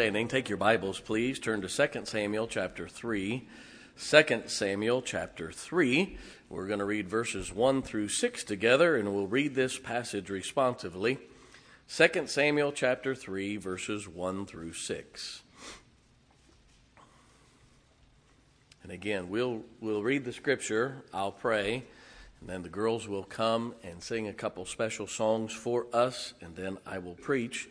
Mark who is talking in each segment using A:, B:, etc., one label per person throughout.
A: Take your Bibles, please. Turn to 2 Samuel chapter 3. 2 Samuel chapter 3. We're going to read verses 1 through 6 together, and we'll read this passage responsively. 2 Samuel chapter 3, verses 1 through 6. And again, we'll read the scripture, I'll pray, and then the girls will come and sing a couple special songs for us, and then I will preach.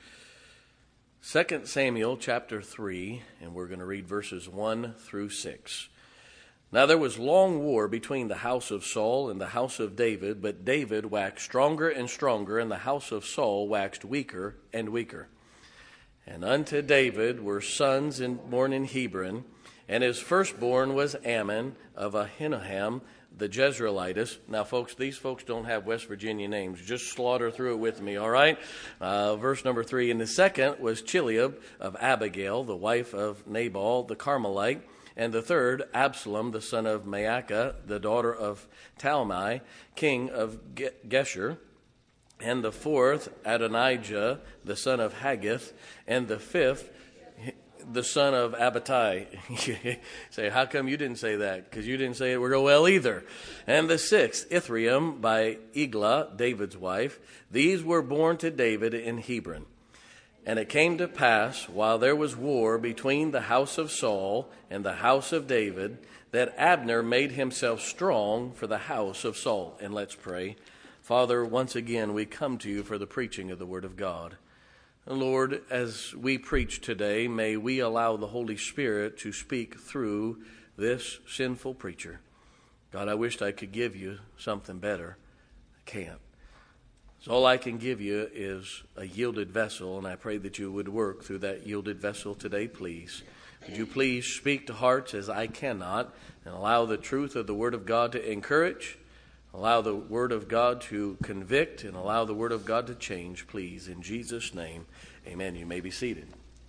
A: 2 Samuel chapter 3, and we're going to read verses 1 through 6. Now there was long war between the house of Saul and the house of David, but David waxed stronger and stronger, and the house of Saul waxed weaker and weaker. And unto David were sons born in Hebron, and his firstborn was Ammon of Ahinoam the Jezreelitess. Now, folks, these folks don't have West Virginia names. Just slaughter through it with me, all right? Verse number 3. And the second was Chileab of Abigail, the wife of Nabal the Carmelite. And the third, Absalom, the son of Maacah, the daughter of Talmai, king of Geshur. And the fourth, Adonijah, the son of Haggith. And the fifth, the son of Abitai. Say, how come you didn't say that? Because you didn't say it real well either. And the sixth, Ithream by Eglah, David's wife. These were born to David in Hebron. And it came to pass, while there was war between the house of Saul and the house of David, that Abner made himself strong for the house of Saul. And let's pray. Father, once again we come to you for the preaching of the Word of God. Lord, as we preach today, may we allow the Holy Spirit to speak through this sinful preacher. God, I wished I could give you something better. I can't. So all I can give you is a yielded vessel, and I pray that you would work through that yielded vessel today, please. Would you please speak to hearts as I cannot, and allow the truth of the Word of God to encourage, allow the Word of God to convict, and allow the Word of God to change, please. In Jesus' name, amen. You may be seated.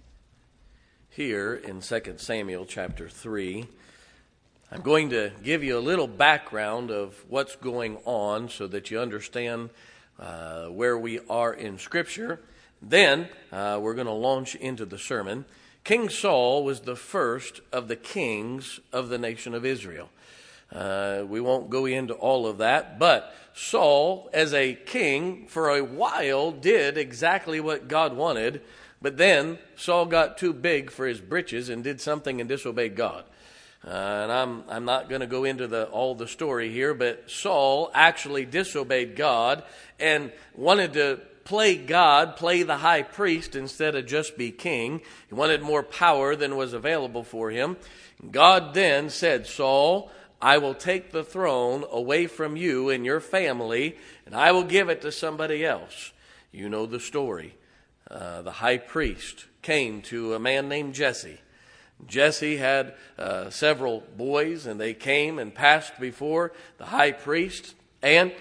A: Here in 2 Samuel chapter 3, I'm going to give you a little background of what's going on so that you understand where we are in Scripture. Then we're going to launch into the sermon. King Saul was the first of the kings of the nation of Israel. We won't go into all of that, but Saul, as a king, for a while did exactly what God wanted, but then Saul got too big for his britches and did something and disobeyed God. And I'm not going to go into all the story here, but Saul actually disobeyed God and wanted to play God, play the high priest instead of just be king. He wanted more power than was available for him. God then said, Saul, I will take the throne away from you and your family, and I will give it to somebody else. You know the story. The high priest came to a man named Jesse. Jesse had several boys, and they came and passed before the high priest. And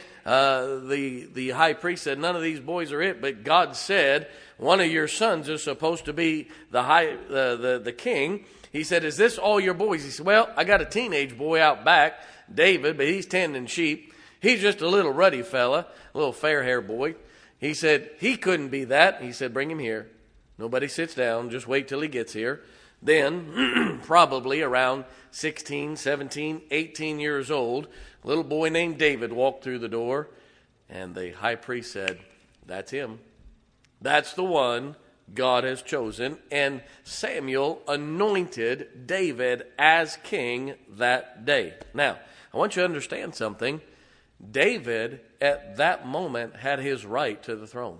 A: the high priest said, none of these boys are it, but God said, one of your sons is supposed to be the king. He said, is this all your boys? He said, well, I got a teenage boy out back, David, but he's tending sheep. He's just a little ruddy fella, a little fair-haired boy. He said, he couldn't be that. He said, bring him here. Nobody sits down. Just wait till he gets here. Then, probably around 16, 17, 18 years old, a little boy named David walked through the door, and the high priest said, that's him. That's the one God has chosen. And Samuel anointed David as king that day. Now, I want you to understand something. David, at that moment, had his right to the throne.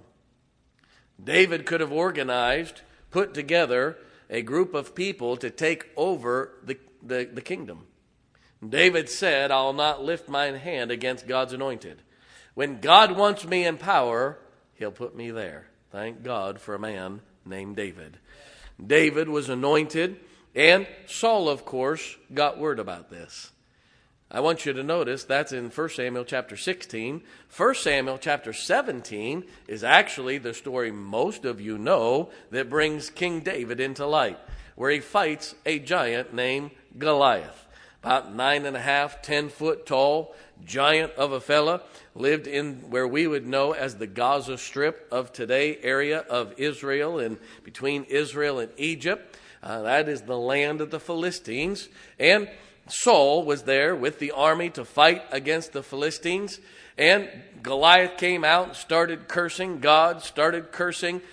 A: David could have organized, put together a group of people to take over the kingdom. David said, I'll not lift mine hand against God's anointed. When God wants me in power, he'll put me there. Thank God for a man named David. David was anointed, and Saul, of course, got word about this. I want you to notice that's in 1 Samuel chapter 16. 1 Samuel chapter 17 is actually the story most of you know that brings King David into light, where he fights a giant named Goliath. about 9.5, 10 foot tall, giant of a fella, lived in where we would know as the Gaza Strip of today, area of Israel, and between Israel and Egypt. That is the land of the Philistines. And Saul was there with the army to fight against the Philistines. And Goliath came out and started cursing God, started cursing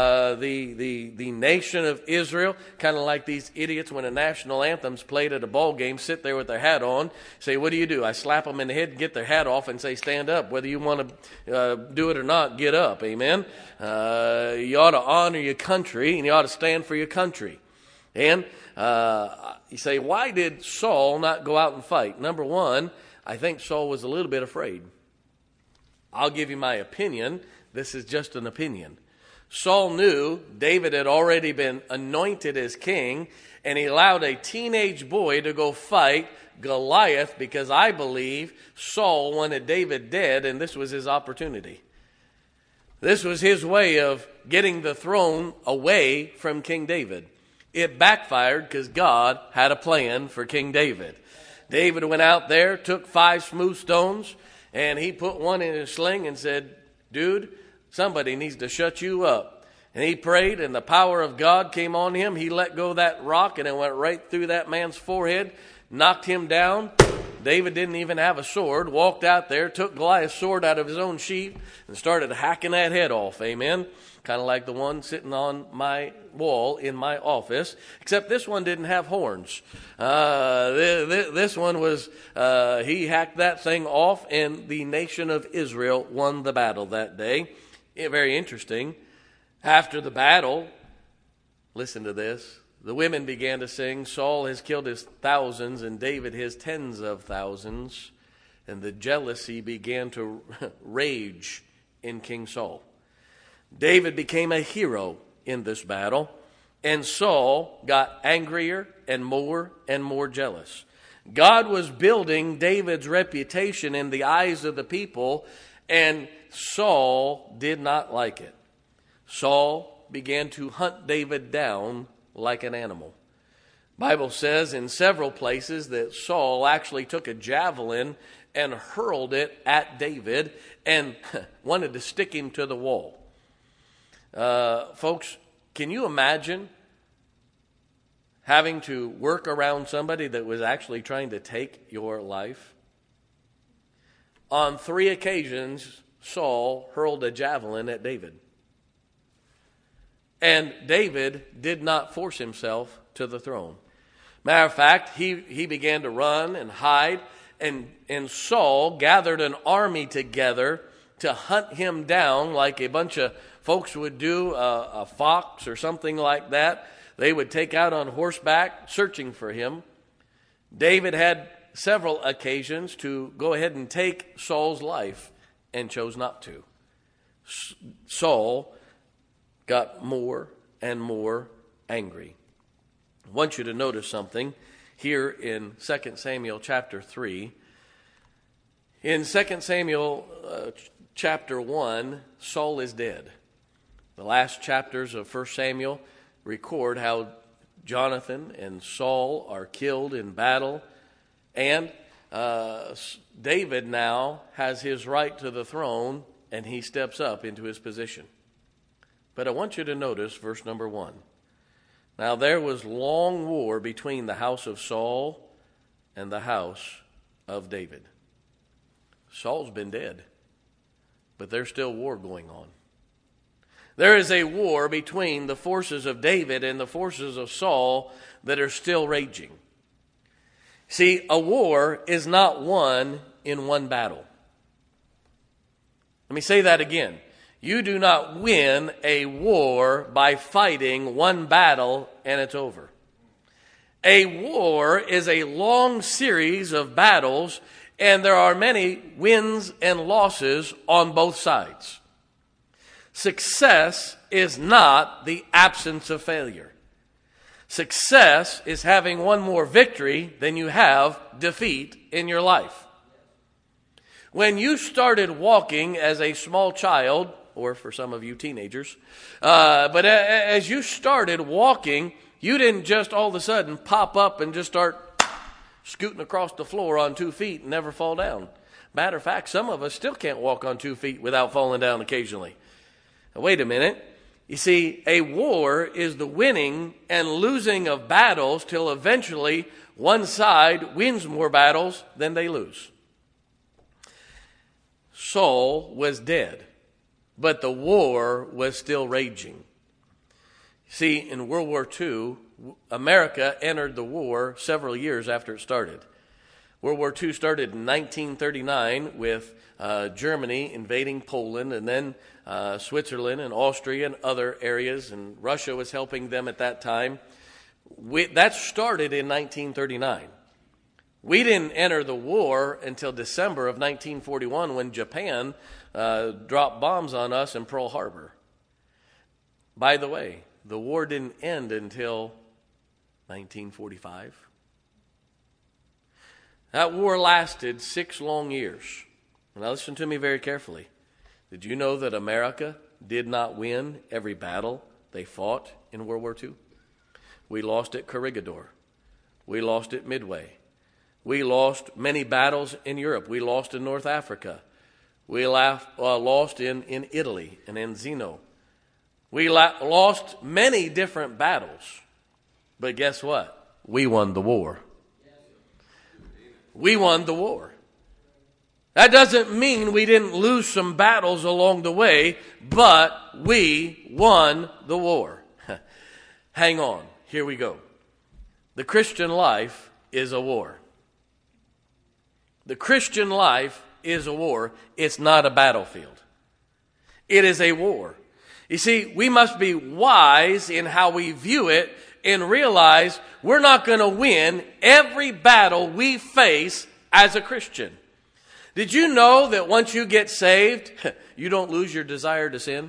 A: the nation of Israel, kind of like these idiots when a national anthem's played at a ball game, sit there with their hat on, say, what do? I slap them in the head and get their hat off and say, stand up. Whether you want to do it or not, get up. Amen. You ought to honor your country, and you ought to stand for your country. And you say, why did Saul not go out and fight? Number one, I think Saul was a little bit afraid. I'll give you my opinion. This is just an opinion. Saul knew David had already been anointed as king, and he allowed a teenage boy to go fight Goliath because I believe Saul wanted David dead, and this was his opportunity. This was his way of getting the throne away from King David. It backfired because God had a plan for King David. David went out there, took 5 smooth stones, and he put one in his sling and said, dude, somebody needs to shut you up. And he prayed, and the power of God came on him. He let go of that rock, and it went right through that man's forehead, knocked him down. David didn't even have a sword, walked out there, took Goliath's sword out of his own sheath, and started hacking that head off. Amen. Kind of like the one sitting on my wall in my office, except this one didn't have horns. This one was, he hacked that thing off, and the nation of Israel won the battle that day. Very interesting. After the battle, listen to this, the women began to sing, Saul has killed his thousands and David his tens of thousands. And the jealousy began to rage in King Saul. David became a hero in this battle, and Saul got angrier and more jealous. God was building David's reputation in the eyes of the people, and Saul did not like it. Saul began to hunt David down like an animal. Bible says in several places that Saul actually took a javelin and hurled it at David and wanted to stick him to the wall. Folks, can you imagine having to work around somebody that was actually trying to take your life? On 3 occasions, Saul hurled a javelin at David. And David did not force himself to the throne. Matter of fact, he began to run and hide, and Saul gathered an army together to hunt him down like a bunch of folks would do a fox or something like that. They would take out on horseback searching for him. David had several occasions to go ahead and take Saul's life and chose not to. Saul got more and more angry. I want you to notice something here in 2 Samuel chapter 3. In 2 Samuel chapter 1, Saul is dead. The last chapters of 1 Samuel record how Jonathan and Saul are killed in battle, and David now has his right to the throne, and he steps up into his position. But I want you to notice verse number 1. Now there was long war between the house of Saul and the house of David. Saul's been dead, but there's still war going on. There is a war between the forces of David and the forces of Saul that are still raging. See, a war is not won in one battle. Let me say that again. You do not win a war by fighting one battle and it's over. A war is a long series of battles, and there are many wins and losses on both sides. Success is not the absence of failure. Success is having one more victory than you have defeat in your life. When you started walking as a small child, or for some of you teenagers, but as you started walking, you didn't just all of a sudden pop up and just start scooting across the floor on 2 feet and never fall down. Matter of fact, some of us still can't walk on 2 feet without falling down occasionally. Now, wait a minute. You see, a war is the winning and losing of battles till eventually one side wins more battles than they lose. Saul was dead, but the war was still raging. See, in World War II, America entered the war several years after it started. World War II started in 1939 with Germany invading Poland, and then Switzerland and Austria and other areas, and Russia was helping them at that time. That started in 1939. We didn't enter the war until December of 1941 when Japan dropped bombs on us in Pearl Harbor. By the way, the war didn't end until 1945. That war lasted 6 long years. Now listen to me very carefully. Did you know that America did not win every battle they fought in World War II? We lost at Corregidor. We lost at Midway. We lost many battles in Europe. We lost in North Africa. We lost in Italy and in Zeno. We lost many different battles. But guess what? We won the war. We won the war. That doesn't mean we didn't lose some battles along the way, but we won the war. Hang on. Here we go. The Christian life is a war. The Christian life is a war. It's not a battlefield. It is a war. You see, we must be wise in how we view it and realize we're not going to win every battle we face as a Christian. Did you know that once you get saved, you don't lose your desire to sin?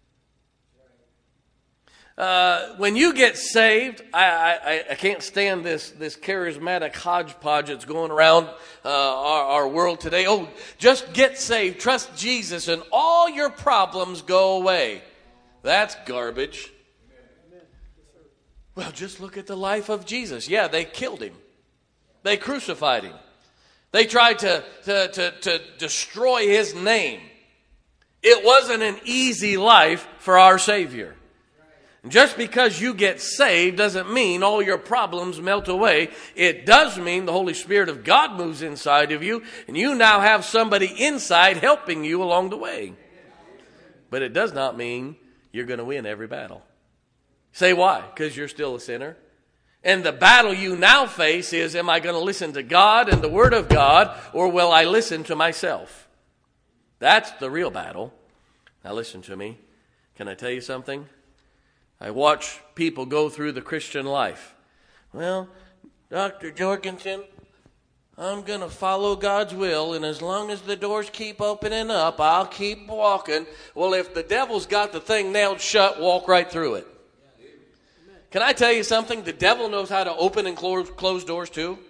A: When you get saved, I can't stand this charismatic hodgepodge that's going around our world today. Oh, just get saved, trust Jesus, and all your problems go away. That's garbage. Well, just look at the life of Jesus. Yeah, they killed him. They crucified him. They tried to destroy his name. It wasn't an easy life for our Savior. Just because you get saved doesn't mean all your problems melt away. It does mean the Holy Spirit of God moves inside of you, and you now have somebody inside helping you along the way. But it does not mean you're going to win every battle. Say why? Because you're still a sinner. And the battle you now face is, am I going to listen to God and the Word of God, or will I listen to myself? That's the real battle. Now listen to me. Can I tell you something? I watch people go through the Christian life. Well, Dr. Jorgensen, I'm going to follow God's will, and as long as the doors keep opening up, I'll keep walking. Well, if the devil's got the thing nailed shut, walk right through it. Can I tell you something? The devil knows how to open and close doors too.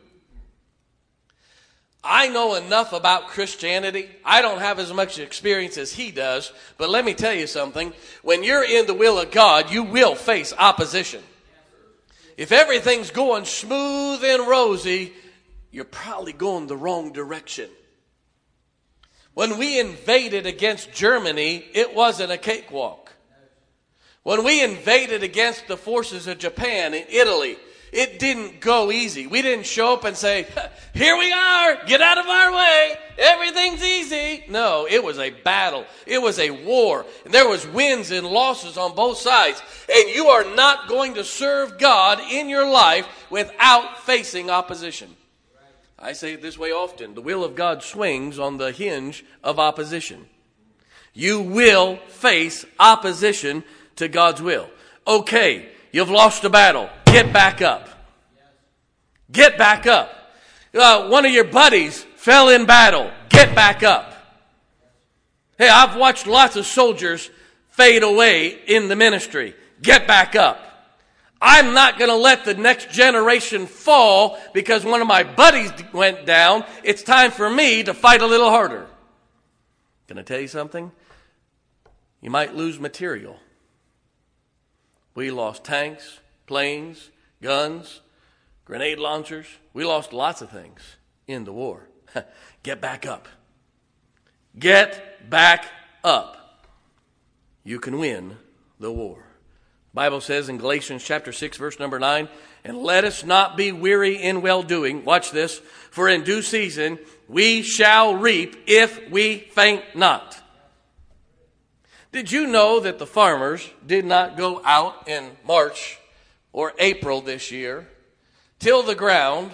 A: I know enough about Christianity. I don't have as much experience as he does, but let me tell you something. When you're in the will of God, you will face opposition. If everything's going smooth and rosy, you're probably going the wrong direction. When we invaded against Germany, it wasn't a cakewalk. When we invaded against the forces of Japan and Italy, it didn't go easy. We didn't show up and say, here we are, get out of our way, everything's easy. No, it was a battle. It was a war. And there was wins and losses on both sides. And you are not going to serve God in your life without facing opposition. I say it this way often. The will of God swings on the hinge of opposition. You will face opposition to God's will. Okay, you've lost a battle. Get back up. Get back up. One of your buddies fell in battle. Get back up. Hey, I've watched lots of soldiers fade away in the ministry. Get back up. I'm not going to let the next generation fall because one of my buddies went down. It's time for me to fight a little harder. Can I tell you something? You might lose material. We lost tanks, planes, guns, grenade launchers. We lost lots of things in the war. Get back up. Get back up. You can win the war. The Bible says in Galatians chapter 6, verse number 9, and let us not be weary in well-doing. Watch this. For in due season we shall reap if we faint not. Did you know that the farmers did not go out in March or April this year, till the ground,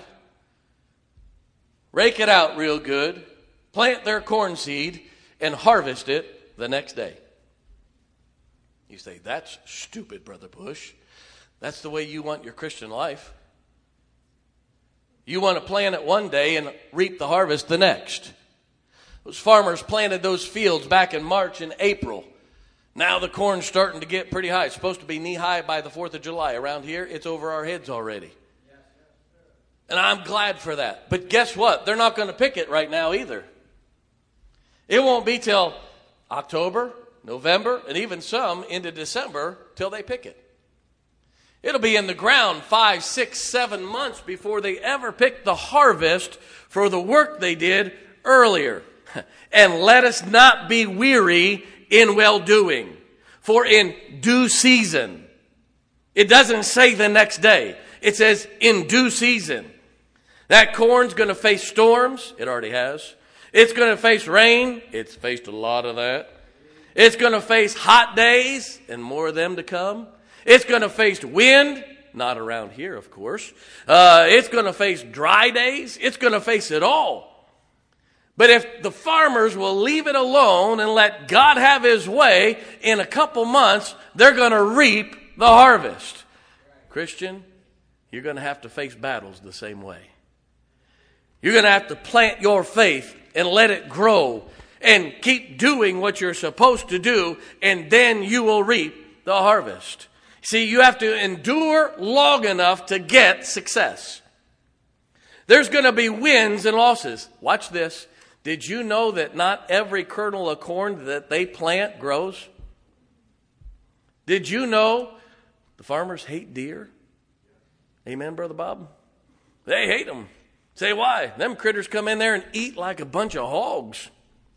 A: rake it out real good, plant their corn seed, and harvest it the next day? You say, that's stupid, Brother Bush. That's the way you want your Christian life. You want to plant it one day and reap the harvest the next. Those farmers planted those fields back in March and April. Now the corn's starting to get pretty high. It's supposed to be knee-high by the 4th of July. Around here, it's over our heads already. And I'm glad for that. But guess what? They're not going to pick it right now either. It won't be till October, November, and even some into December till they pick it. It'll be in the ground 5, 6, 7 months before they ever pick the harvest for the work they did earlier. And let us not be weary in well-doing, for in due season. It doesn't say the next day. It says in due season. That corn's going to face storms. It already has. It's going to face rain. It's faced a lot of that. It's going to face hot days and more of them to come. It's going to face wind. Not around here, of course. It's going to face dry days. It's going to face it all. But if the farmers will leave it alone and let God have his way, in a couple months, they're going to reap the harvest. Christian, you're going to have to face battles the same way. You're going to have to plant your faith and let it grow and keep doing what you're supposed to do, and then you will reap the harvest. See, you have to endure long enough to get success. There's going to be wins and losses. Watch this. Did you know that not every kernel of corn that they plant grows? Did you know the farmers hate deer? Amen, Brother Bob? They hate them. Say why? Them critters come in there and eat like a bunch of hogs.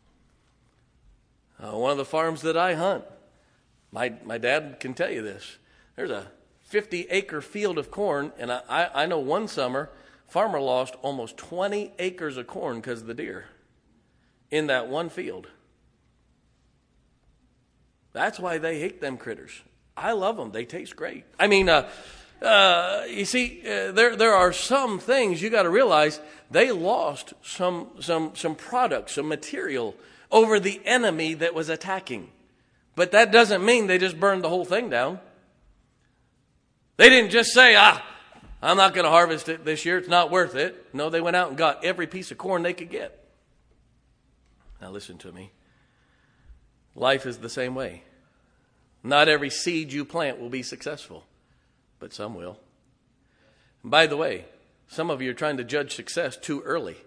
A: One of the farms that I hunt, my dad can tell you this. There's a 50-acre field of corn, and I know one summer, farmer lost almost 20 acres of corn because of the deer in that one field. That's why they hate them critters. I love them. They taste great. I mean, you see, there are some things you got to realize. They lost some products, some material over the enemy that was attacking. But that doesn't mean they just burned the whole thing down. They didn't just say, I'm not going to harvest it this year. It's not worth it. No, they went out and got every piece of corn they could get. Now listen to me. Life is the same way. Not every seed you plant will be successful, but some will. And by the way, some of you are trying to judge success too early.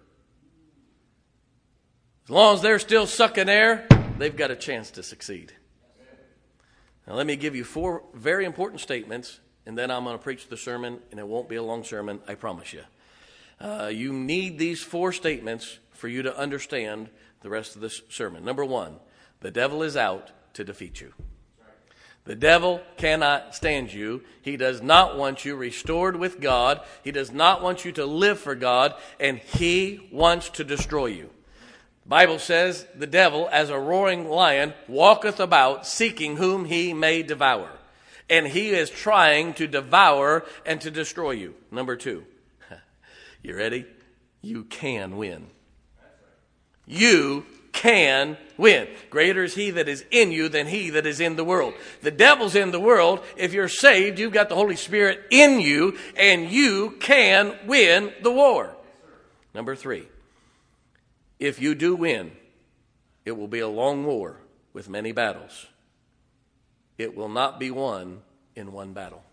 A: As long as they're still sucking air, they've got a chance to succeed. Now let me give you 4 very important statements, and then I'm going to preach the sermon, and it won't be a long sermon, I promise you. You need these 4 statements for you to understand the rest of this sermon. Number 1, the devil is out to defeat you. The devil cannot stand you. He does not want you restored with God. He does not want you to live for God, and he wants to destroy you. The Bible says the devil, as a roaring lion, walketh about seeking whom he may devour. And he is trying to devour and to destroy you. Number 2, you ready? You can win. You can win. Greater is he that is in you than he that is in the world. The devil's in the world. If you're saved, you've got the Holy Spirit in you, and you can win the war. Number 3, if you do win, it will be a long war with many battles. It will not be won in one battle.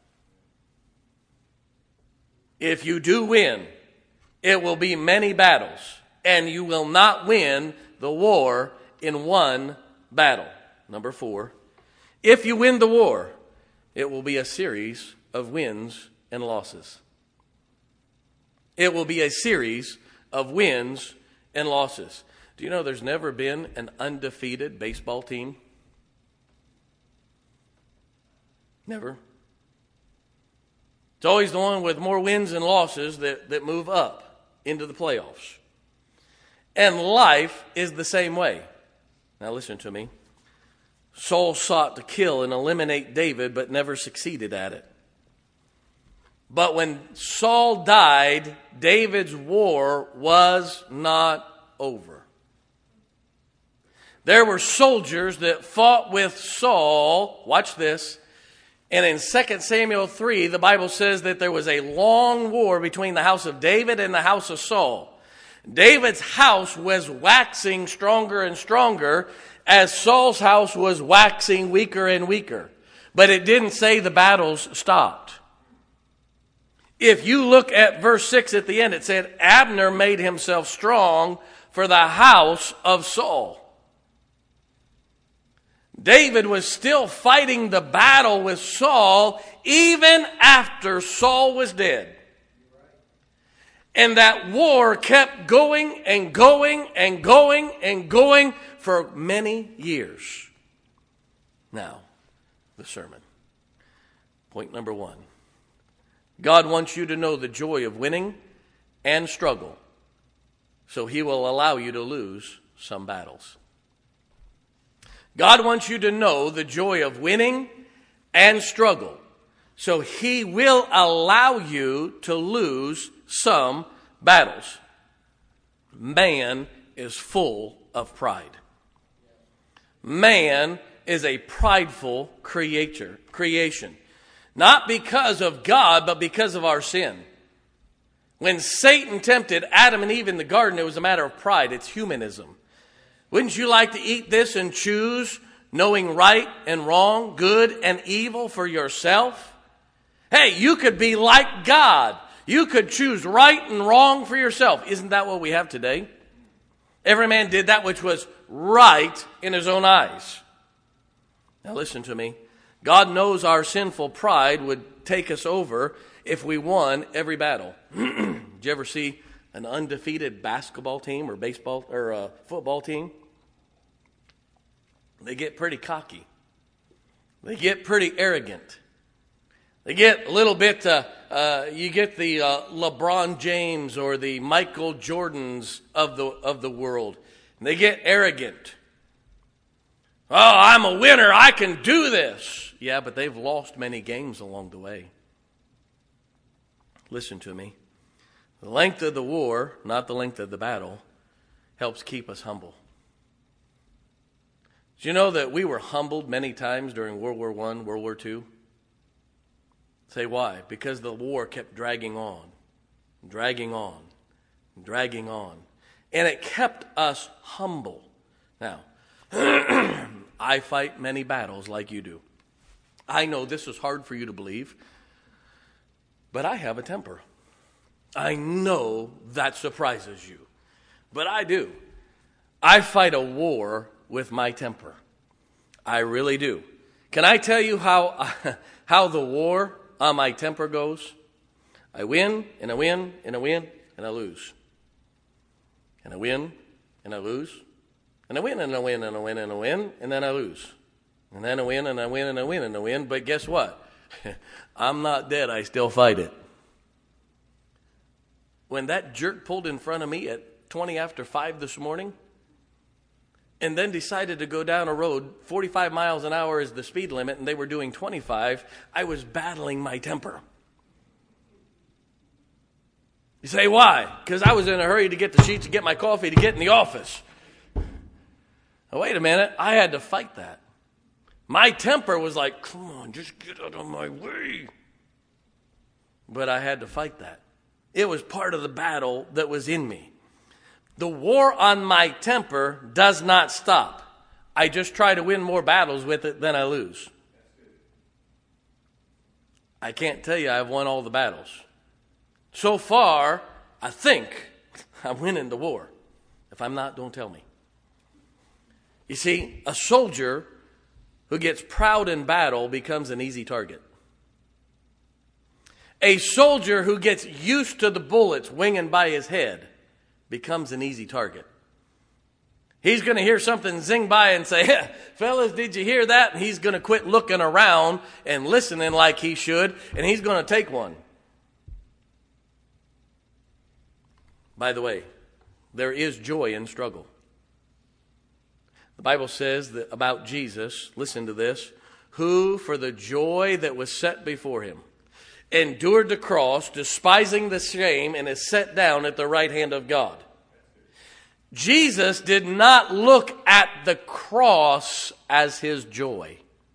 A: If you do win, it will be many battles, and you will not win the war in one battle. Number 4, if you win the war, it will be a series of wins and losses. It will be a series of wins and losses. Do you know there's never been an undefeated baseball team? Never. It's always the one with more wins and losses that move up into the playoffs. And life is the same way. Now listen to me. Saul sought to kill and eliminate David, but never succeeded at it. But when Saul died, David's war was not over. There were soldiers that fought with Saul. Watch this. And in 2 Samuel 3, the Bible says that there was a long war between the house of David and the house of Saul. David's house was waxing stronger and stronger as Saul's house was waxing weaker and weaker. But it didn't say the battles stopped. If you look at verse 6 at the end, it said, Abner made himself strong for the house of Saul. David was still fighting the battle with Saul even after Saul was dead. And that war kept going and going and going and going for many years. Now, the sermon. Point number 1. God wants you to know the joy of winning and struggle, so he will allow you to lose some battles. God wants you to know the joy of winning and struggle, so he will allow you to lose some battles. Man is full of pride. Man is a prideful creation. Not because of God, but because of our sin. When Satan tempted Adam and Eve in the garden, it was a matter of pride. It's humanism. Wouldn't you like to eat this and choose, knowing right and wrong, good and evil for yourself? Hey, you could be like God. You could choose right and wrong for yourself. Isn't that what we have today? Every man did that which was right in his own eyes. Now listen to me. God knows our sinful pride would take us over if we won every battle. Did you ever see an undefeated basketball team or baseball or football team? They get pretty cocky. They get pretty arrogant. They get a little bit, you get the LeBron James or the Michael Jordans of the world. And they get arrogant. Oh, I'm a winner. I can do this. Yeah, but they've lost many games along the way. Listen to me. The length of the war, not the length of the battle, helps keep us humble. Do you know that we were humbled many times during World War I, World War II? Say why? Because the war kept dragging on, dragging on, dragging on. And it kept us humble. Now, I fight many battles like you do. I know this is hard for you to believe, but I have a temper. I know that surprises you, but I do. I fight a war with my temper. I really do. Can I tell you how the war on my temper goes? I win, and I win, and I win, and I lose. And I win, and I lose. And I win, and I win, and I win, and I win, and then I lose. And then I win, and I win, and I win, and I win. But guess what? I'm not dead. I still fight it. When that jerk pulled in front of me at 20 after 5 this morning and then decided to go down a road, 45 miles an hour is the speed limit, and they were doing 25, I was battling my temper. You say, why? Because I was in a hurry to get the sheets, to get my coffee, to get in the office. Now, wait a minute. I had to fight that. My temper was like, come on, just get out of my way. But I had to fight that. It was part of the battle that was in me. The war on my temper does not stop. I just try to win more battles with it than I lose. I can't tell you I've won all the battles. So far, I think I'm winning the war. If I'm not, don't tell me. You see, a soldier who gets proud in battle becomes an easy target. A soldier who gets used to the bullets winging by his head becomes an easy target. He's going to hear something zing by and say, fellas, did you hear that? And he's going to quit looking around and listening like he should, and he's going to take one. By the way, there is joy in struggle. The Bible says that about Jesus, listen to this, who for the joy that was set before him endured the cross, despising the shame, and is set down at the right hand of God. Jesus did not look at the cross as his joy.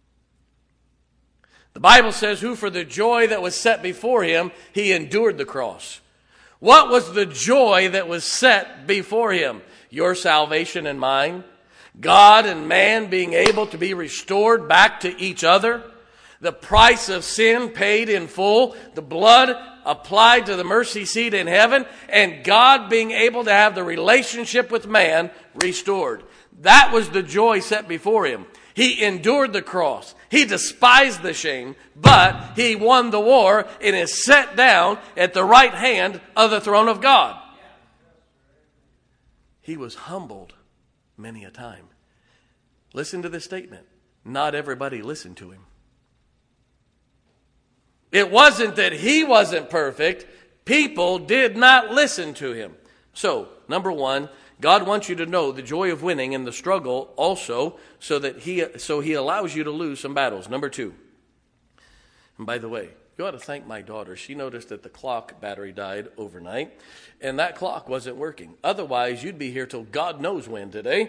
A: The Bible says, who for the joy that was set before him, he endured the cross. What was the joy that was set before him? Your salvation and mine. God and man being able to be restored back to each other. The price of sin paid in full. The blood applied to the mercy seat in heaven. And God being able to have the relationship with man restored. That was the joy set before him. He endured the cross. He despised the shame, but he won the war and is set down at the right hand of the throne of God. He was humbled many a time. Listen to this statement. Not everybody listened to him. It wasn't that he wasn't perfect. People did not listen to him. So, number one, God wants you to know the joy of winning in the struggle also so he allows you to lose some battles. Number two, and by the way, you ought to thank my daughter. She noticed that the clock battery died overnight, and that clock wasn't working. Otherwise, you'd be here till God knows when today.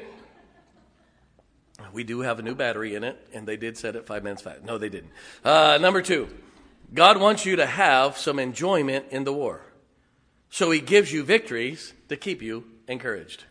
A: We do have a new battery in it, and they did set it 5 minutes fast. No, they didn't. Number two, God wants you to have some enjoyment in the war. So he gives you victories to keep you encouraged.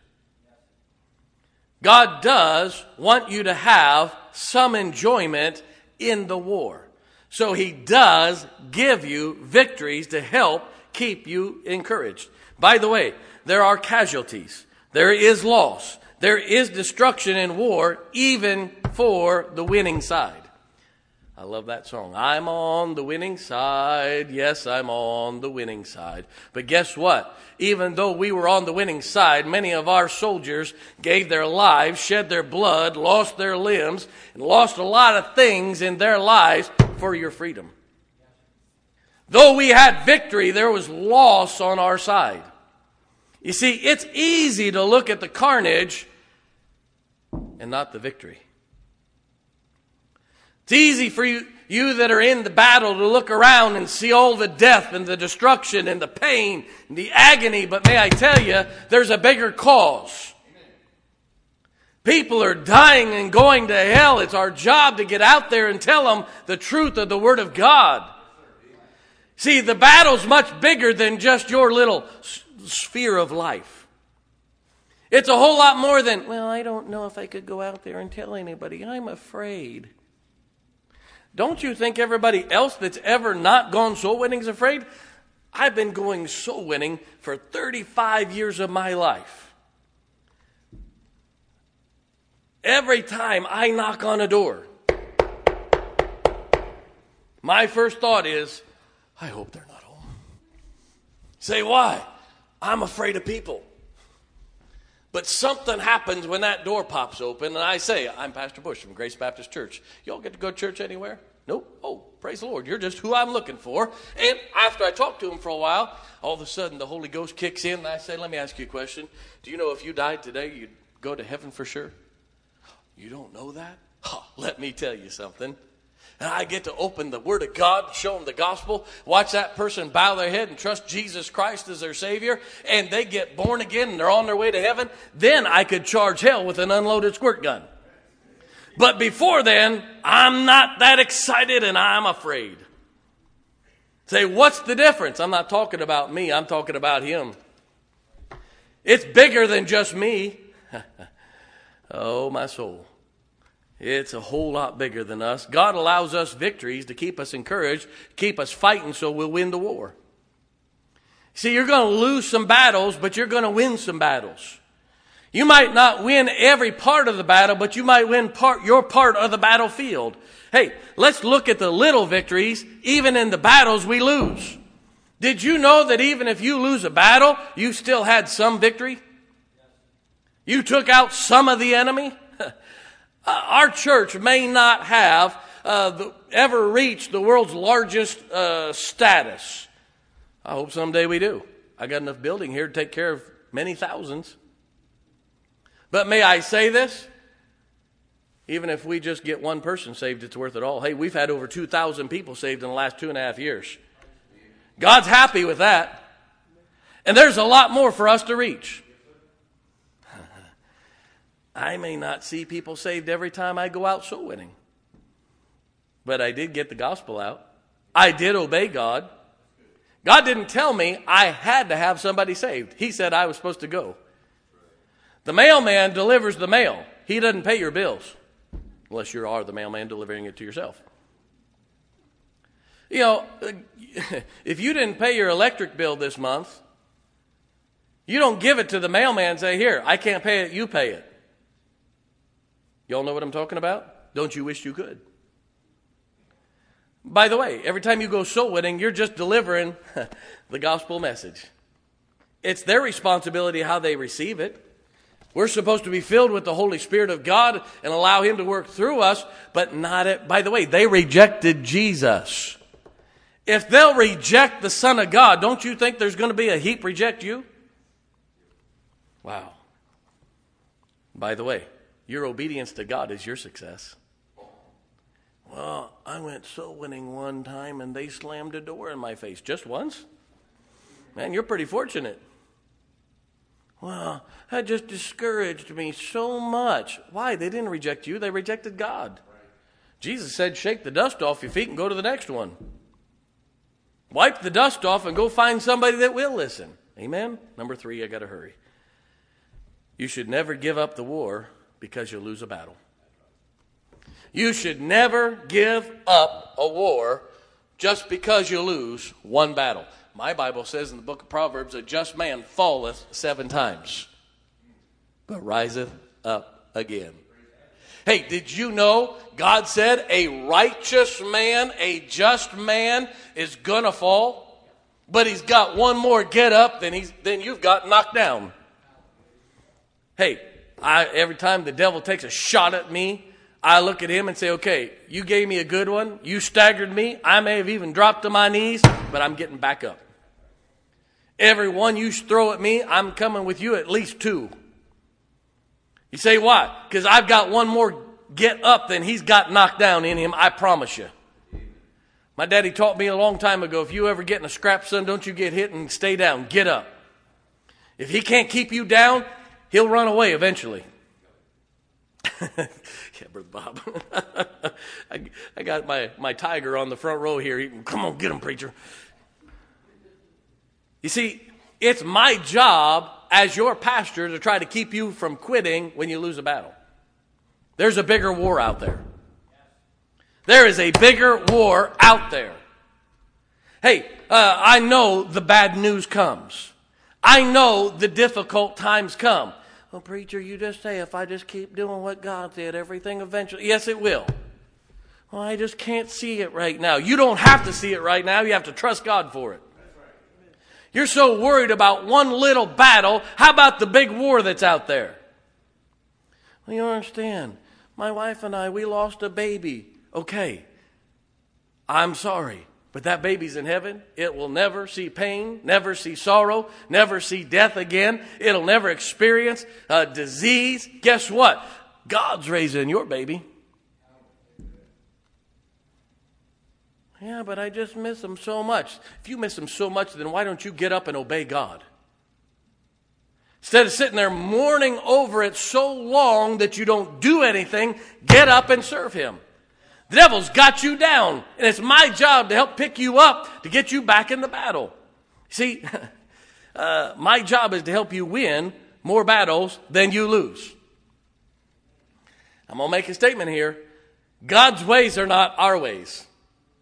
A: God does want you to have some enjoyment in the war. So he does give you victories to help keep you encouraged. By the way, there are casualties. There is loss. There is destruction in war, even for the winning side. I love that song. I'm on the winning side. Yes, I'm on the winning side. But guess what? Even though we were on the winning side, many of our soldiers gave their lives, shed their blood, lost their limbs, and lost a lot of things in their lives for your freedom. Though we had victory, there was loss on our side. You see, it's easy to look at the carnage and not the victory. It's easy for you that are in the battle to look around and see all the death and the destruction and the pain and the agony. But may I tell you, there's a bigger cause. People are dying and going to hell. It's our job to get out there and tell them the truth of the Word of God. See, the battle's much bigger than just your little sphere of life. It's a whole lot more than, well, I don't know if I could go out there and tell anybody. I'm afraid. Don't you think everybody else that's ever not gone soul winning is afraid? I've been going soul winning for 35 years of my life. Every time I knock on a door, my first thought is, I hope they're not home. Say, why? I'm afraid of people. But something happens when that door pops open, and I say, I'm Pastor Bush from Grace Baptist Church. Y'all get to go to church anywhere? Nope. Oh, praise the Lord. You're just who I'm looking for. And after I talk to him for a while, all of a sudden the Holy Ghost kicks in, and I say, let me ask you a question. Do you know if you died today, you'd go to heaven for sure? You don't know that? Oh, let me tell you something. And I get to open the Word of God, show them the gospel, watch that person bow their head and trust Jesus Christ as their Savior, and they get born again and they're on their way to heaven. Then I could charge hell with an unloaded squirt gun. But before then, I'm not that excited and I'm afraid. Say, what's the difference? I'm not talking about me. I'm talking about him. It's bigger than just me. Oh, my soul. It's a whole lot bigger than us. God allows us victories to keep us encouraged, keep us fighting so we'll win the war. See, you're going to lose some battles, but you're going to win some battles. You might not win every part of the battle, but you might win your part of the battlefield. Hey, let's look at the little victories, even in the battles we lose. Did you know that even if you lose a battle, you still had some victory? You took out some of the enemy? Our church may not have ever reached the world's largest status. I hope someday we do. I got enough building here to take care of many thousands. But may I say this? Even if we just get one person saved, it's worth it all. Hey, we've had over 2,000 people saved in the last 2.5 years. God's happy with that. And there's a lot more for us to reach. I may not see people saved every time I go out soul winning. But I did get the gospel out. I did obey God. God didn't tell me I had to have somebody saved. He said I was supposed to go. The mailman delivers the mail. He doesn't pay your bills. Unless you are the mailman delivering it to yourself. You know, if you didn't pay your electric bill this month, you don't give it to the mailman and say, here, I can't pay it, you pay it. Y'all know what I'm talking about? Don't you wish you could? By the way, every time you go soul winning, you're just delivering the gospel message. It's their responsibility how they receive it. We're supposed to be filled with the Holy Spirit of God and allow Him to work through us, but not it. By the way, they rejected Jesus. If they'll reject the Son of God, don't you think there's going to be a heap reject you? Wow. By the way, your obedience to God is your success. Well, I went soul winning one time and they slammed a door in my face. Just once? Man, you're pretty fortunate. Well, that just discouraged me so much. Why? They didn't reject you. They rejected God. Jesus said, shake the dust off your feet and go to the next one. Wipe the dust off and go find somebody that will listen. Amen? Number 3, I got to hurry. You should never give up the war because you'll lose a battle. You should never give up a war just because you lose one battle. My Bible says in the book of Proverbs, a just man falleth 7 times, but riseth up again. Hey, did you know God said a righteous man, a just man is gonna fall, but he's got one more get up than you've got knocked down. Hey, every time the devil takes a shot at me, I look at him and say, okay, you gave me a good one. You staggered me. I may have even dropped to my knees, but I'm getting back up. Every one you throw at me, I'm coming with you at least 2. You say why? Because I've got one more get up than he's got knocked down in him, I promise you. My daddy taught me a long time ago, if you ever get in a scrap, son, don't you get hit and stay down. Get up. If he can't keep you down, he'll run away eventually. Yeah, Brother Bob. I got my tiger on the front row here. Come on, get him, preacher. You see, it's my job as your pastor to try to keep you from quitting when you lose a battle. There's a bigger war out there. There is a bigger war out there. Hey, I know the bad news comes. I know the difficult times come. Well, preacher, you just say, if I just keep doing what God said, everything eventually... Yes, it will. Well, I just can't see it right now. You don't have to see it right now. You have to trust God for it. You're so worried about one little battle. How about the big war that's out there? Well, you don't understand. My wife and I, we lost a baby. Okay, I'm sorry. But that baby's in heaven. It will never see pain, never see sorrow, never see death again. It'll never experience disease. Guess what? God's raising your baby. Yeah, but I just miss him so much. If you miss him so much, then why don't you get up and obey God? Instead of sitting there mourning over it so long that you don't do anything, get up and serve him. The devil's got you down, and it's my job to help pick you up to get you back in the battle. See, my job is to help you win more battles than you lose. I'm going to make a statement here. God's ways are not our ways.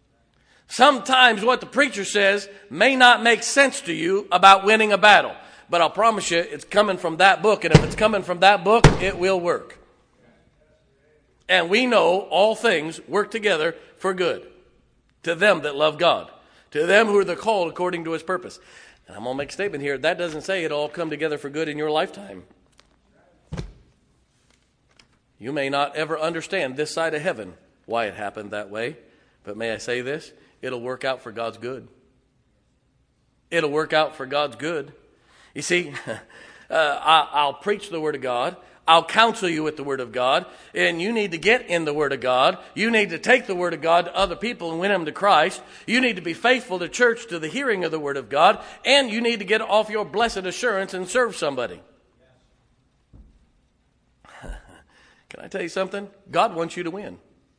A: Sometimes what the preacher says may not make sense to you about winning a battle. But I'll promise you, it's coming from that book. And if it's coming from that book, it will work. And we know all things work together for good to them that love God, to them who are the called according to his purpose. And I'm going to make a statement here. That doesn't say it all come together for good in your lifetime. You may not ever understand this side of heaven why it happened that way. But may I say this? It'll work out for God's good. It'll work out for God's good. You see, I'll preach the Word of God. I'll counsel you with the Word of God. And you need to get in the Word of God. You need to take the Word of God to other people and win them to Christ. You need to be faithful to church, to the hearing of the Word of God. And you need to get off your blessed assurance and serve somebody. Can I tell you something? God wants you to win.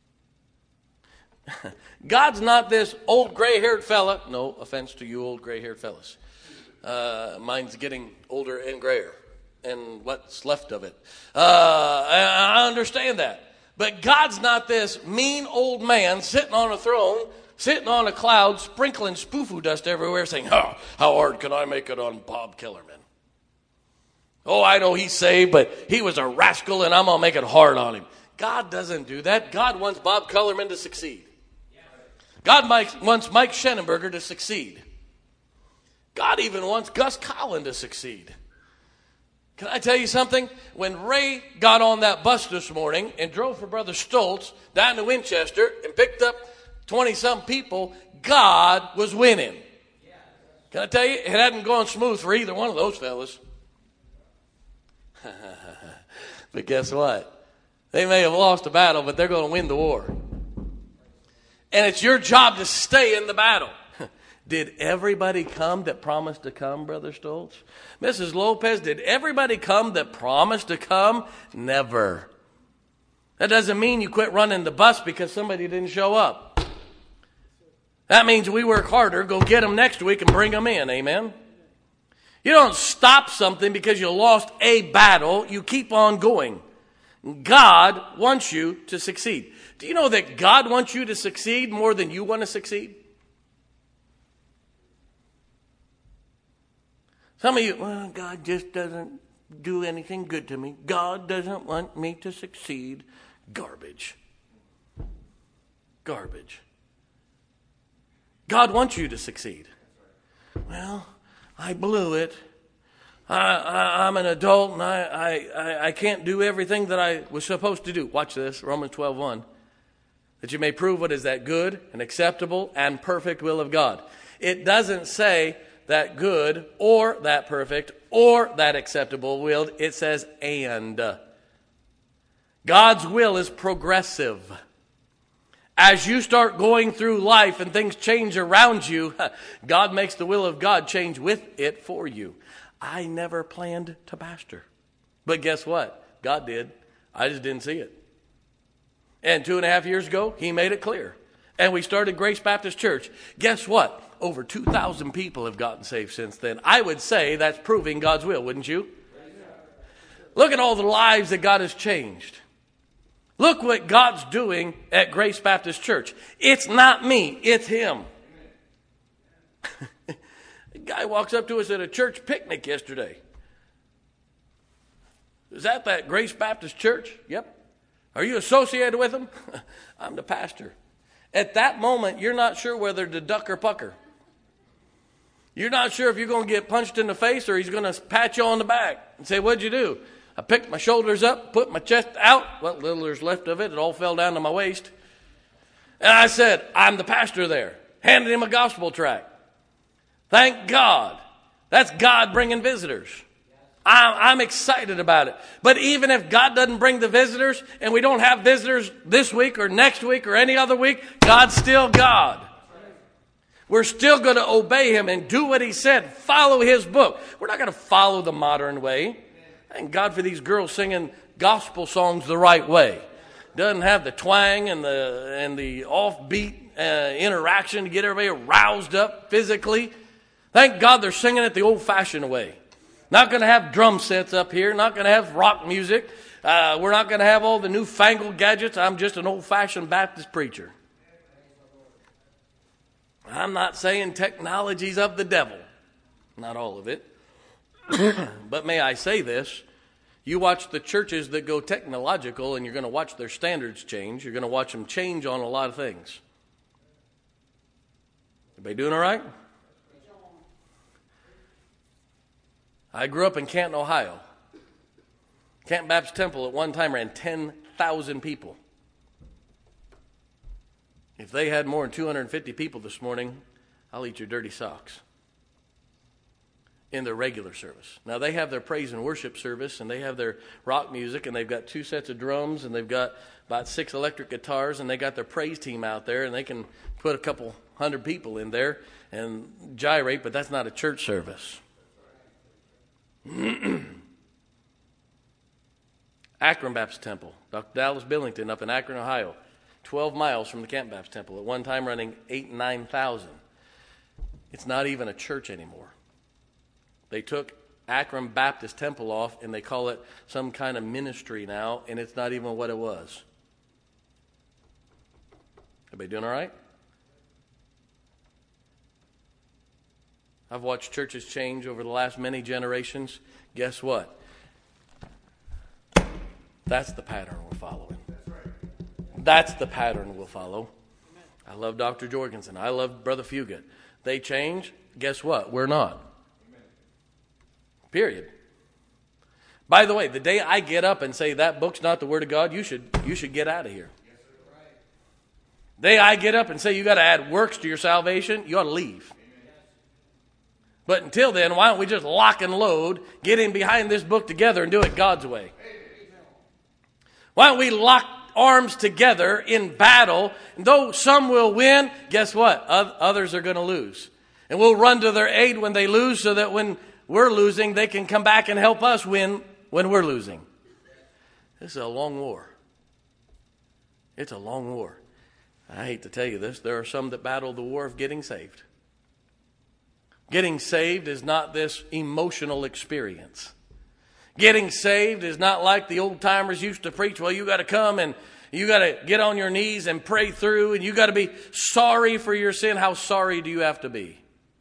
A: God's not this old gray-haired fella. No offense to you old gray-haired fellas. Mine's getting older and grayer, and what's left of it. I understand that. But God's not this mean old man sitting on a throne, sitting on a cloud, sprinkling spoofoo dust everywhere, saying, "Oh, how hard can I make it on Bob Kellerman? Oh, I know he's saved, but he was a rascal, and I'm going to make it hard on him." God doesn't do that. God wants Bob Kellerman to succeed. God wants Mike Schenenberger to succeed. God even wants Gus Collin to succeed. Can I tell you something? When Ray got on that bus this morning and drove for Brother Stoltz down to Winchester and picked up 20-some people, God was winning. Can I tell you? It hadn't gone smooth for either one of those fellas. But guess what? They may have lost a battle, but they're going to win the war. And it's your job to stay in the battle. Did everybody come that promised to come, Brother Stoltz? Mrs. Lopez, did everybody come that promised to come? Never. That doesn't mean you quit running the bus because somebody didn't show up. That means we work harder, go get them next week and bring them in. Amen? You don't stop something because you lost a battle. You keep on going. God wants you to succeed. Do you know that God wants you to succeed more than you want to succeed? Some of you, well, God just doesn't do anything good to me. God doesn't want me to succeed. Garbage. Garbage. God wants you to succeed. Well, I blew it. I'm an adult and I can't do everything that I was supposed to do. Watch this, Romans 12:1. That you may prove what is that good and acceptable and perfect will of God. It doesn't say that good or that perfect or that acceptable will. It says and. God's will is progressive. As you start going through life and things change around you, God makes the will of God change with it for you. I never planned to pastor. But guess what? God did. I just didn't see it. And 2.5 years ago, he made it clear. And we started Grace Baptist Church. Guess what? Over 2,000 people have gotten saved since then. I would say that's proving God's will, wouldn't you? Look at all the lives that God has changed. Look what God's doing at Grace Baptist Church. It's not me, it's him. A guy walks up to us at a church picnic yesterday. Is that Grace Baptist Church? Yep. Are you associated with them? I'm the pastor. At that moment, you're not sure whether to duck or pucker. You're not sure if you're going to get punched in the face or he's going to pat you on the back and say, "What'd you do?" I picked my shoulders up, put my chest out. What little there's left of it, it all fell down to my waist. And I said, "I'm the pastor there." Handed him a gospel tract. Thank God. That's God bringing visitors. I'm excited about it. But even if God doesn't bring the visitors and we don't have visitors this week or next week or any other week, God's still God. We're still going to obey him and do what he said. Follow his book. We're not going to follow the modern way. Thank God for these girls singing gospel songs the right way. Doesn't have the twang and the offbeat interaction to get everybody roused up physically. Thank God they're singing it the old-fashioned way. Not going to have drum sets up here. Not going to have rock music. We're not going to have all the newfangled gadgets. I'm just an old-fashioned Baptist preacher. I'm not saying technology's of the devil. Not all of it. But may I say this? You watch the churches that go technological, and you're going to watch their standards change. You're going to watch them change on a lot of things. Everybody doing all right? I grew up in Canton, Ohio. Canton Baptist Temple at one time ran 10,000 people. If they had more than 250 people this morning, I'll eat your dirty socks. In their regular service. Now they have their praise and worship service, and they have their rock music, and they've got 2 sets of drums, and they've got about 6 electric guitars, and they got their praise team out there, and they can put a couple hundred people in there and gyrate, but that's not a church service. Akron Baptist Temple, Dr. Dallas Billington up in Akron, Ohio, 12 miles from the Canton Baptist Temple, at one time running 8,000 and 9,000. It's not even a church anymore. They took Akron Baptist Temple off, and they call it some kind of ministry now, and it's not even what it was. Everybody doing all right? I've watched churches change over the last many generations. Guess what? That's the pattern we're following. That's the pattern we'll follow. I love Dr. Jorgensen. I love Brother Fugit. They change. Guess what? We're not. Period. By the way, the day I get up and say that book's not the Word of God, you should get out of here. The day I get up and say you got to add works to your salvation, you ought to leave. But until then, why don't we just lock and load, get in behind this book together and do it God's way? Why don't we lock arms together in battle, and though some will win, guess what? Others are going to lose. And we'll run to their aid when they lose, so that when we're losing, they can come back and help us win when we're losing. This is a long war. It's a long war. I hate to tell you this. There are some that battle the war of getting saved. Getting saved is not this emotional experience. Getting saved is not like the old timers used to preach. Well, you got to come and you got to get on your knees and pray through, and you got to be sorry for your sin. How sorry do you have to be?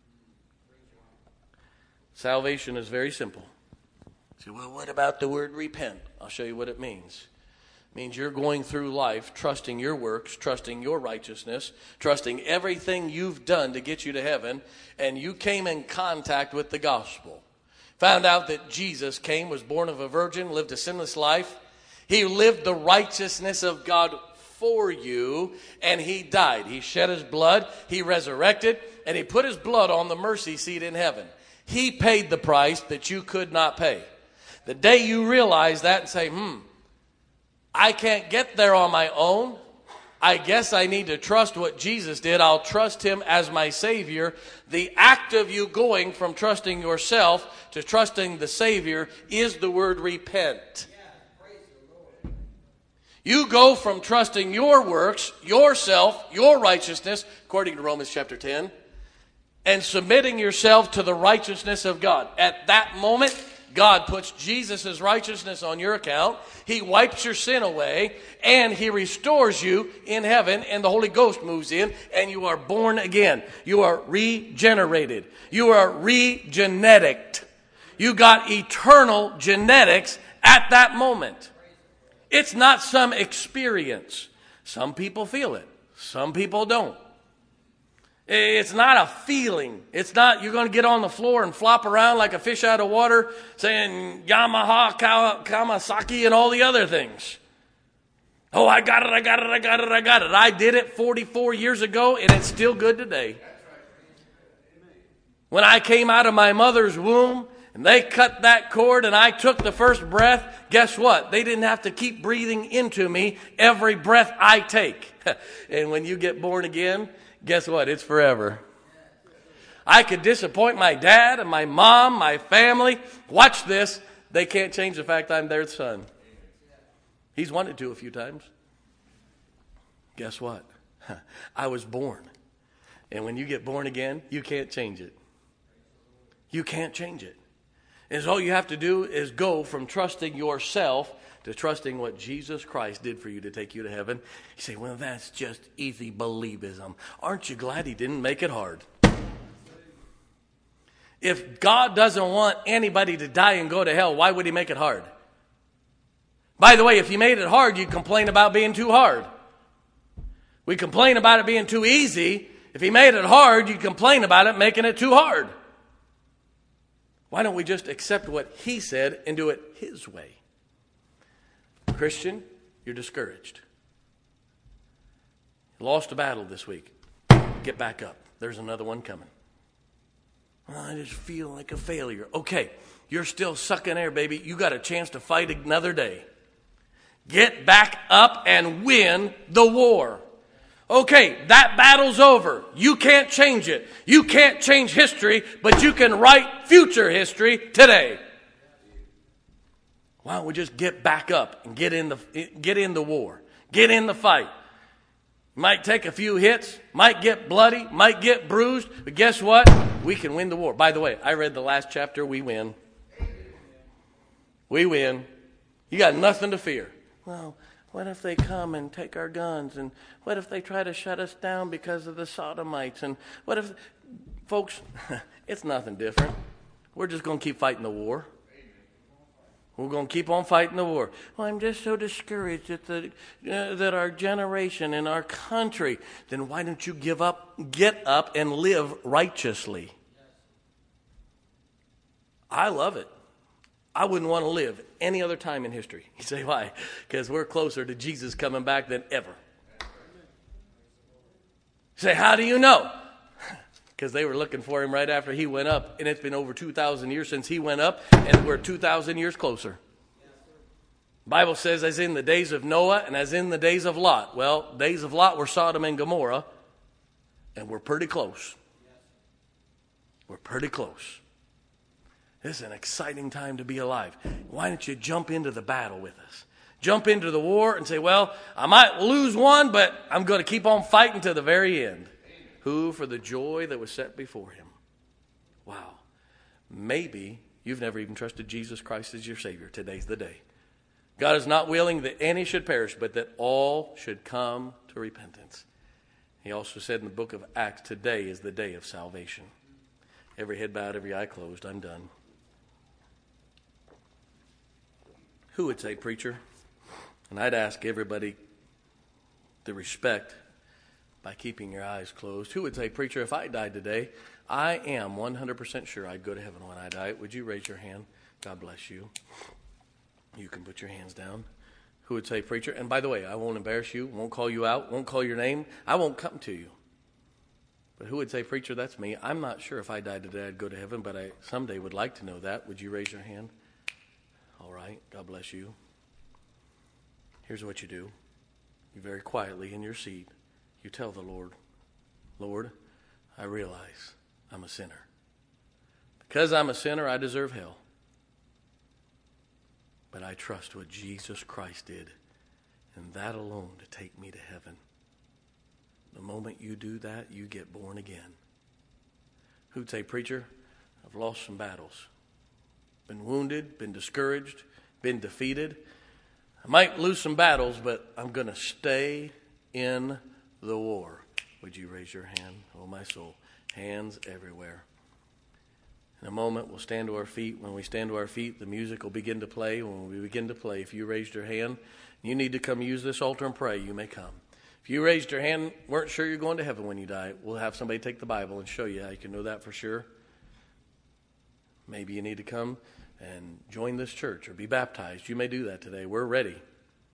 A: Salvation is very simple. You say, well, what about the word repent? I'll show you what it means. It means you're going through life trusting your works, trusting your righteousness, trusting everything you've done to get you to heaven, and you came in contact with the gospel. Found out that Jesus came, was born of a virgin, lived a sinless life. He lived the righteousness of God for you, and he died. He shed his blood, he resurrected, and he put his blood on the mercy seat in heaven. He paid the price that you could not pay. The day you realize that and say, I can't get there on my own. I guess I need to trust what Jesus did. I'll trust him as my Savior. The act of you going from trusting yourself to trusting the Savior is the word repent. You go from trusting your works, yourself, your righteousness, according to Romans chapter 10, and submitting yourself to the righteousness of God. At that moment, God puts Jesus' righteousness on your account. He wipes your sin away, and he restores you in heaven, and the Holy Ghost moves in, and you are born again. You are regenerated. You are regeneticked. You got eternal genetics at that moment. It's not some experience. Some people feel it. Some people don't. It's not a feeling. It's not you're going to get on the floor and flop around like a fish out of water saying Yamaha, Kawasaki, and all the other things. Oh, I got it. I did it 44 years ago, and it's still good today. When I came out of my mother's womb, and they cut that cord, and I took the first breath, guess what? They didn't have to keep breathing into me every breath I take. And when you get born again, guess what? It's forever. I could disappoint my dad and my mom, my family. Watch this. They can't change the fact I'm their son. He's wanted to a few times. Guess what? I was born. And when you get born again, you can't change it. You can't change it. And all you have to do is go from trusting yourself to trusting what Jesus Christ did for you to take you to heaven. You say, well, that's just easy believism. Aren't you glad he didn't make it hard? If God doesn't want anybody to die and go to hell, why would he make it hard? By the way, if he made it hard, you'd complain about being too hard. We complain about it being too easy. If he made it hard, you'd complain about it making it too hard. Why don't we just accept what he said and do it his way? Christian, you're discouraged. You lost a battle this week. Get back up. There's another one coming. I just feel like a failure. Okay, you're still sucking air, baby. You got a chance to fight another day. Get back up and win the war. Okay, that battle's over. You can't change it. You can't change history, but you can write future history today. Why don't we just get back up and get in the war. Get in the fight. Might take a few hits, might get bloody, might get bruised, but guess what? We can win the war. By the way, I read the last chapter. We win. We win. You got nothing to fear. Well, what if they come and take our guns? And what if they try to shut us down because of the Sodomites? And what if... Folks, it's nothing different. We're just going to keep fighting the war. We're going to keep on fighting the war. Well, I'm just so discouraged that our generation and our country. Then why don't you get up and live righteously? I love it. I wouldn't want to live any other time in history. You say why? Because we're closer to Jesus coming back than ever. You say, how do you know? Because they were looking for him right after he went up. And it's been over 2,000 years since he went up. And we're 2,000 years closer. The Bible says as in the days of Noah and as in the days of Lot. Well, days of Lot were Sodom and Gomorrah. And we're pretty close. We're pretty close. This is an exciting time to be alive. Why don't you jump into the battle with us? Jump into the war and say, well, I might lose one, but I'm going to keep on fighting to the very end. Who for the joy that was set before him. Wow. Maybe you've never even trusted Jesus Christ as your Savior. Today's the day. God is not willing that any should perish, but that all should come to repentance. He also said in the book of Acts, today is the day of salvation. Every head bowed, every eye closed. I'm done. Who would say, preacher? And I'd ask everybody to respect by keeping your eyes closed. Who would say, preacher, if I died today, I am 100% sure I'd go to heaven when I die. Would you raise your hand? God bless you. You can put your hands down. Who would say, preacher? And by the way, I won't embarrass you, won't call you out, won't call your name. I won't come to you. But who would say, preacher, that's me. I'm not sure if I died today I'd go to heaven, but I someday would like to know that. Would you raise your hand? All right. God bless you. Here's what you do. You very quietly in your seat, you tell the Lord, Lord, I realize I'm a sinner. Because I'm a sinner, I deserve hell. But I trust what Jesus Christ did, and that alone to take me to heaven. The moment you do that, you get born again. Who'd say, preacher, I've lost some battles. Been wounded, been discouraged, been defeated. I might lose some battles, but I'm going to stay in the war. Would you raise your hand? Oh, my soul. Hands everywhere. In a moment, we'll stand to our feet. When we stand to our feet, the music will begin to play. When we begin to play, if you raised your hand, you need to come use this altar and pray, you may come. If you raised your hand, weren't sure you're going to heaven when you die, we'll have somebody take the Bible and show you how you can know that for sure. Maybe you need to come and join this church or be baptized. You may do that today. We're ready.